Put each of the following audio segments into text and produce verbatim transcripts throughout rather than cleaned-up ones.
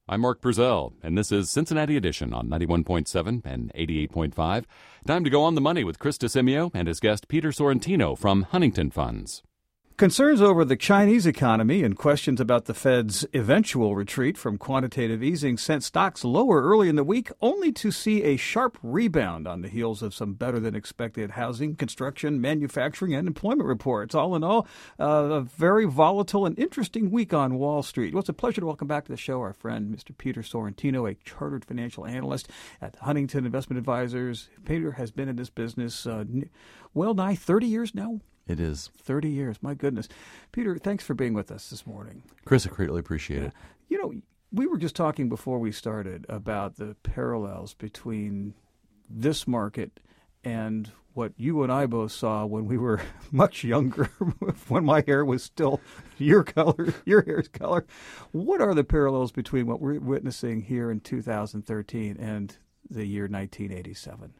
I'm Mark Brazell, and this is Cincinnati Edition on ninety-one point seven and eighty-eight point five. Time to go on the money with Chris DeSimio and his guest Peter Sorrentino from Huntington Funds. Concerns over the Chinese economy and questions about the Fed's eventual retreat from quantitative easing sent stocks lower early in the week, only to see a sharp rebound on the heels of some better-than-expected housing, construction, manufacturing, and employment reports. All in all, uh, a very volatile and interesting week on Wall Street. Well, it's a pleasure to welcome back to the show our friend, Mister Peter Sorrentino, a chartered financial analyst at Huntington Investment Advisors. Peter has been in this business uh, well nigh thirty years now. It is. thirty years. My goodness. Peter, thanks for being with us this morning. Chris, I greatly appreciate yeah. it. You know, we were just talking before we started about the parallels between this market and what you and I both saw when we were much younger, when my hair was still your color, your hair's color. What are the parallels between what we're witnessing here in two thousand thirteen and the year nineteen eighty-seven?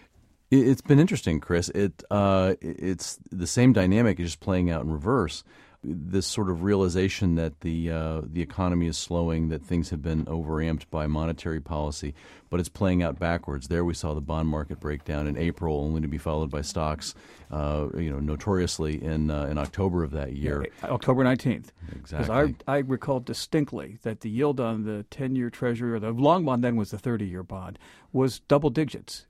It's been interesting, Chris. It uh, it's the same dynamic, is just playing out in reverse. This sort of realization that the uh, the economy is slowing, that things have been overamped by monetary policy, but it's playing out backwards. There we saw the bond market break down in April, only to be followed by stocks, uh, you know, notoriously in uh, in October of that year. Yeah, October nineteenth. Exactly. Because I, I recall distinctly that the yield on the ten-year Treasury, or the long bond then was the thirty-year bond, was double digits.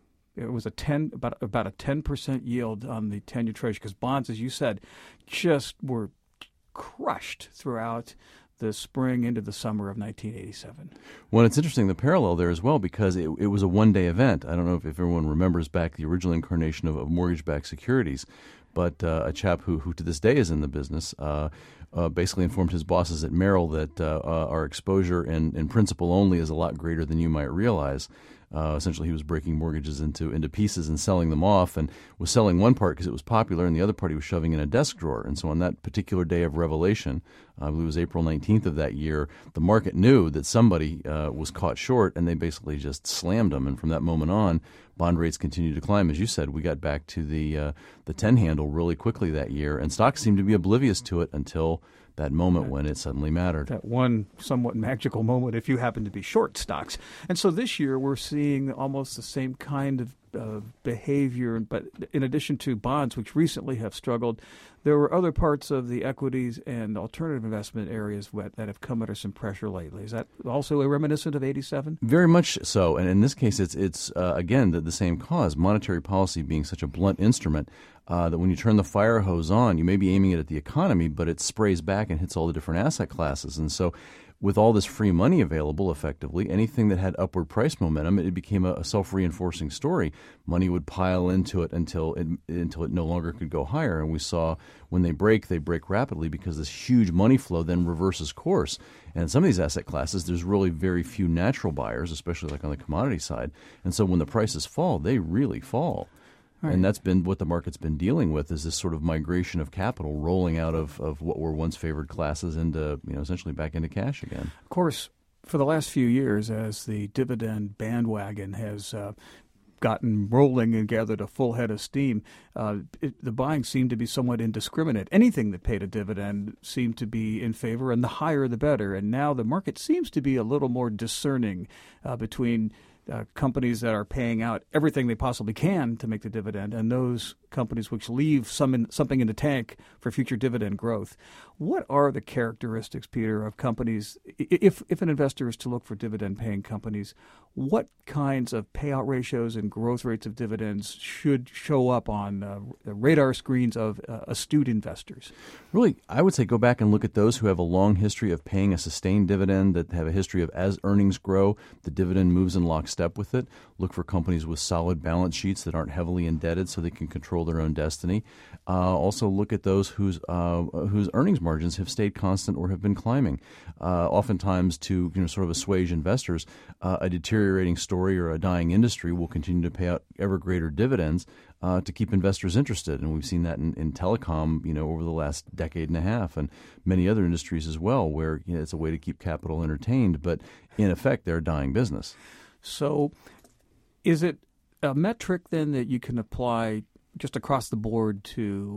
It was a ten about about a ten percent yield on the ten-year Treasury, because bonds, as you said, just were crushed throughout the spring into the summer of nineteen eighty-seven. Well, it's interesting, the parallel there as well, because it, it was a one-day event. I don't know if, if everyone remembers back the original incarnation of, of mortgage-backed securities, but uh, a chap who, who to this day is in the business uh, uh, basically informed his bosses at Merrill that uh, uh, our exposure in, in principal only is a lot greater than you might realize. Uh, essentially, he was breaking mortgages into into pieces and selling them off, and was selling one part because it was popular, and the other part he was shoving in a desk drawer. And so on that particular day of revelation, uh, I believe it was April nineteenth of that year, the market knew that somebody uh, was caught short, and they basically just slammed them. And from that moment on, bond rates continued to climb. As you said, we got back to the uh, the ten handle really quickly that year, and stocks seemed to be oblivious to it until that moment when it suddenly mattered. That one somewhat magical moment if you happen to be short stocks. And so this year we're seeing almost the same kind of uh, behavior, but in addition to bonds, which recently have struggled, there were other parts of the equities and alternative investment areas that have come under some pressure lately. Is that also a reminiscent of eighty-seven? Very much so. And in this case, it's, it's uh, again, the, the same cause, monetary policy being such a blunt instrument. Uh, that when you turn the fire hose on, you may be aiming it at the economy, but it sprays back and hits all the different asset classes. And so with all this free money available, effectively, anything that had upward price momentum, it became a, a self-reinforcing story. Money would pile into it until it until it no longer could go higher. And we saw when they break, they break rapidly because this huge money flow then reverses course. And in some of these asset classes, there's really very few natural buyers, especially like on the commodity side. And so when the prices fall, they really fall. Right. And that's been what the market's been dealing with, is this sort of migration of capital rolling out of, of what were once favored classes into, you know, essentially back into cash again. Of course, for the last few years, as the dividend bandwagon has uh, gotten rolling and gathered a full head of steam, uh, it, the buying seemed to be somewhat indiscriminate. Anything that paid a dividend seemed to be in favor, and the higher the better. And now the market seems to be a little more discerning uh, between Uh, companies that are paying out everything they possibly can to make the dividend, and those companies which leave some in, something in the tank for future dividend growth. What are the characteristics, Peter, of companies, if if an investor is to look for dividend-paying companies, what kinds of payout ratios and growth rates of dividends should show up on uh, the radar screens of uh, astute investors? Really, I would say go back and look at those who have a long history of paying a sustained dividend, that have a history of, as earnings grow, the dividend moves in lockstep with it. Look for companies with solid balance sheets that aren't heavily indebted so they can control their own destiny. Uh, also look at those whose uh, whose earnings margins have stayed constant or have been climbing. Uh, oftentimes, to you know sort of assuage investors, uh, a deteriorating story or a dying industry will continue to pay out ever greater dividends uh, to keep investors interested, and we've seen that in, in telecom, you know, over the last decade and a half, and many other industries as well, where you know, it's a way to keep capital entertained, but in effect, they're a dying business. So, is it a metric then that you can apply just across the board to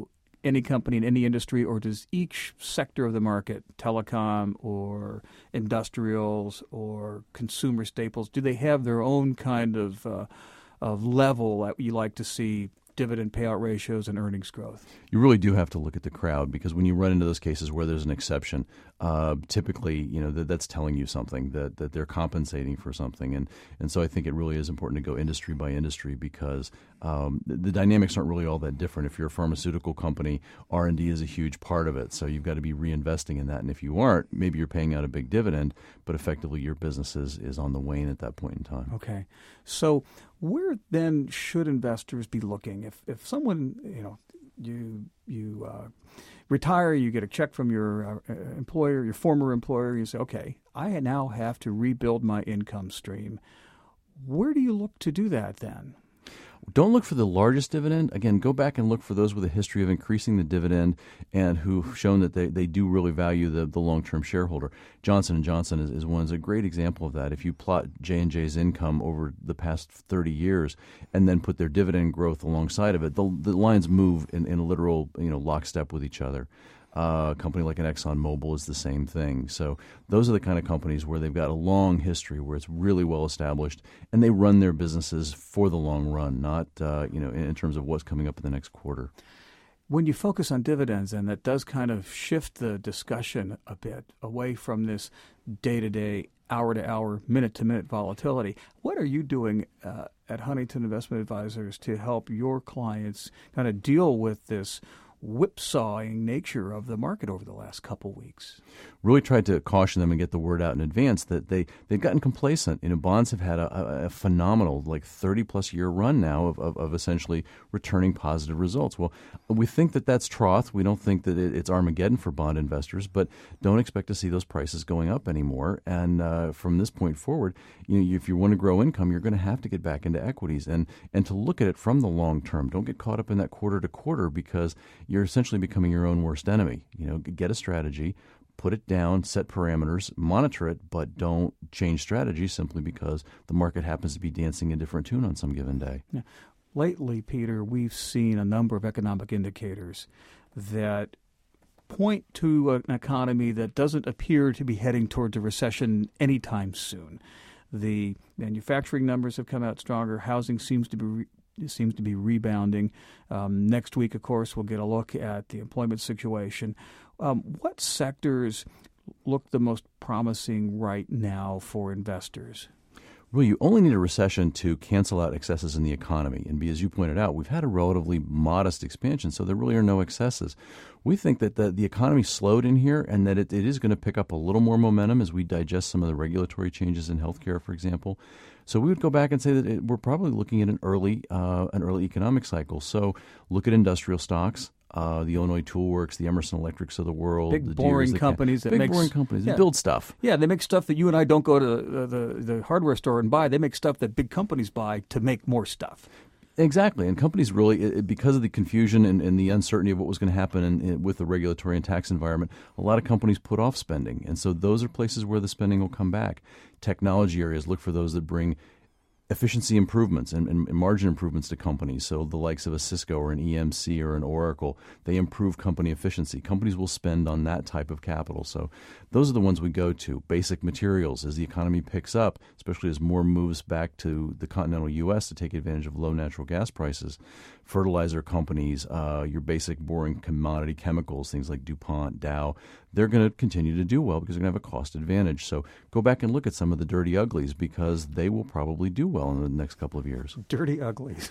any company in any industry, or does each sector of the market, telecom or industrials or consumer staples, do they have their own kind of uh, of level that you like to see dividend payout ratios and earnings growth? You really do have to look at the crowd, because when you run into those cases where there's an exception, uh, typically, you know, that, that's telling you something, that, that they're compensating for something. And, and so I think it really is important to go industry by industry, because um, the, the dynamics aren't really all that different. If you're a pharmaceutical company, R and D is a huge part of it. So you've got to be reinvesting in that. And if you aren't, maybe you're paying out a big dividend, but effectively your business is, is on the wane at that point in time. Okay. So where then should investors be looking? If if someone, you know, you you uh, retire, you get a check from your uh, employer, your former employer, you say, okay, I now have to rebuild my income stream. Where do you look to do that then? Don't look for the largest dividend. Again, go back and look for those with a history of increasing the dividend and who've shown that they, they do really value the, the long-term shareholder. Johnson and Johnson is, is one is a great example of that. If you plot J and J's income over the past thirty years and then put their dividend growth alongside of it, the, the lines move in, in literal, you know, lockstep with each other. Uh, a company like an ExxonMobil is the same thing. So those are the kind of companies where they've got a long history, where it's really well established, and they run their businesses for the long run, not uh, you know in, in terms of what's coming up in the next quarter. When you focus on dividends, and that does kind of shift the discussion a bit away from this day-to-day, hour-to-hour, minute-to-minute volatility, what are you doing uh, at Huntington Investment Advisors to help your clients kind of deal with this whipsawing nature of the market over the last couple weeks? Really tried to caution them and get the word out in advance that they, they've gotten complacent. You know, bonds have had a, a phenomenal, like thirty-plus year run now of, of, of essentially returning positive results. Well, we think that that's trough. We don't think that it, it's Armageddon for bond investors, but don't expect to see those prices going up anymore. And uh, from this point forward, you know, if you want to grow income, you're going to have to get back into equities and, and to look at it from the long term. Don't get caught up in that quarter to quarter, because you're essentially becoming your own worst enemy. You know, get a strategy, put it down, set parameters, monitor it, but don't change strategy simply because the market happens to be dancing a different tune on some given day. Yeah. Lately, Peter, we've seen a number of economic indicators that point to an economy that doesn't appear to be heading towards a recession anytime soon. The manufacturing numbers have come out stronger. Housing seems to be re- seems to be rebounding. Um, next week, of course, we'll get a look at the employment situation. Um, what sectors look the most promising right now for investors? Well, you only need a recession to cancel out excesses in the economy. And as you pointed out, we've had a relatively modest expansion, so there really are no excesses. We think that the, the economy slowed in here and that it, it is going to pick up a little more momentum as we digest some of the regulatory changes in healthcare, for example. So we would go back and say that it, we're probably looking at an early uh, an early economic cycle. So look at industrial stocks. Uh, the Illinois Tool Works, the Emerson Electrics of the world, big the boring Deeres, companies the, that big makes, boring companies yeah. that build stuff. Yeah, they make stuff that you and I don't go to the, the the hardware store and buy. They make stuff that big companies buy to make more stuff. Exactly, and companies really, it, because of the confusion and, and the uncertainty of what was going to happen in, in, with the regulatory and tax environment, a lot of companies put off spending, and so those are places where the spending will come back. Technology areas, look for those that bring efficiency improvements and, and margin improvements to companies. So the likes of a Cisco or an E M C or an Oracle, they improve company efficiency. Companies will spend on that type of capital. So those are the ones we go to. Basic materials, as the economy picks up, especially as more moves back to the continental U S to take advantage of low natural gas prices. Fertilizer companies, uh, your basic boring commodity chemicals, things like DuPont, Dow, they're going to continue to do well because they're going to have a cost advantage. So go back and look at some of the dirty uglies because they will probably do well in the next couple of years. Dirty uglies.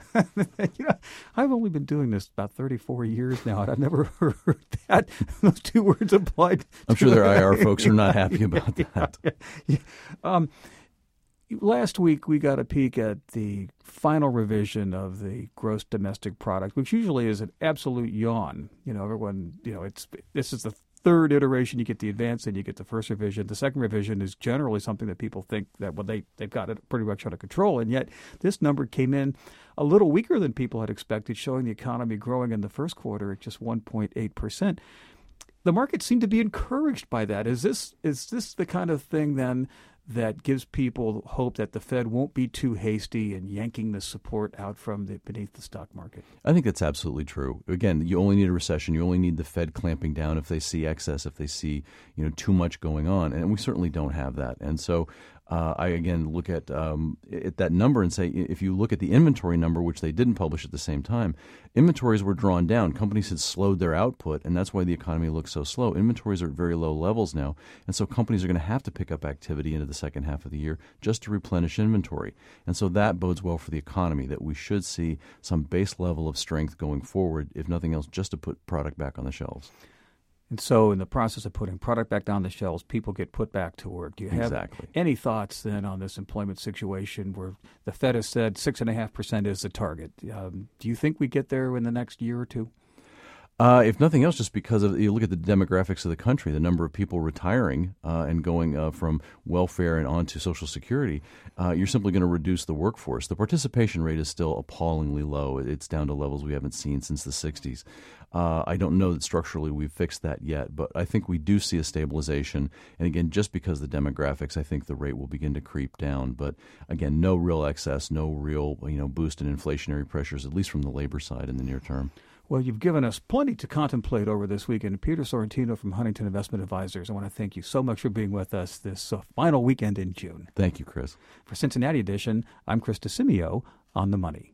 You know, I've only been doing this about thirty-four years now, and I've never heard that those two words applied. I'm sure their I R folks are not happy about that. Yeah, yeah. Um, last week, we got a peek at the final revision of the gross domestic product, which usually is an absolute yawn. You know, everyone, you know, it's this is the third iteration. You get the advanced and you get the first revision. The second revision is generally something that people think that, well, they, they've got it pretty much under control. And yet this number came in a little weaker than people had expected, showing the economy growing in the first quarter at just one point eight percent. The market seemed to be encouraged by that. Is this is this the kind of thing then that gives people hope that the Fed won't be too hasty in yanking the support out from the, beneath the stock market? I think that's absolutely true. Again, you only need a recession. You only need the Fed clamping down if they see excess, if they see you know too much going on, and we certainly don't have that. And so uh, I again look at um, at that number and say, if you look at the inventory number, which they didn't publish at the same time, inventories were drawn down. Companies had slowed their output, and that's why the economy looks so slow. Inventories are at very low levels now, and so companies are going to have to pick up activity into the second half of the year just to replenish inventory. And so that bodes well for the economy, that we should see some base level of strength going forward, if nothing else, just to put product back on the shelves. And so in the process of putting product back on the shelves, people get put back to work. Do you have exactly. any thoughts then on this employment situation where the Fed has said six point five percent is the target? Um, do you think we get there in the next year or two? Uh, if nothing else, just because of you look at the demographics of the country, the number of people retiring uh, and going uh, from welfare and on to Social Security, uh, you're simply going to reduce the workforce. The participation rate is still appallingly low. It's down to levels we haven't seen since the sixties. Uh, I don't know that structurally we've fixed that yet, but I think we do see a stabilization. And again, just because of the demographics, I think the rate will begin to creep down. But again, no real excess, no real you know boost in inflationary pressures, at least from the labor side in the near term. Well, you've given us plenty to contemplate over this weekend. Peter Sorrentino from Huntington Investment Advisors, I want to thank you so much for being with us this uh, final weekend in June. Thank you, Chris. For Cincinnati Edition, I'm Chris DeCimio on The Money.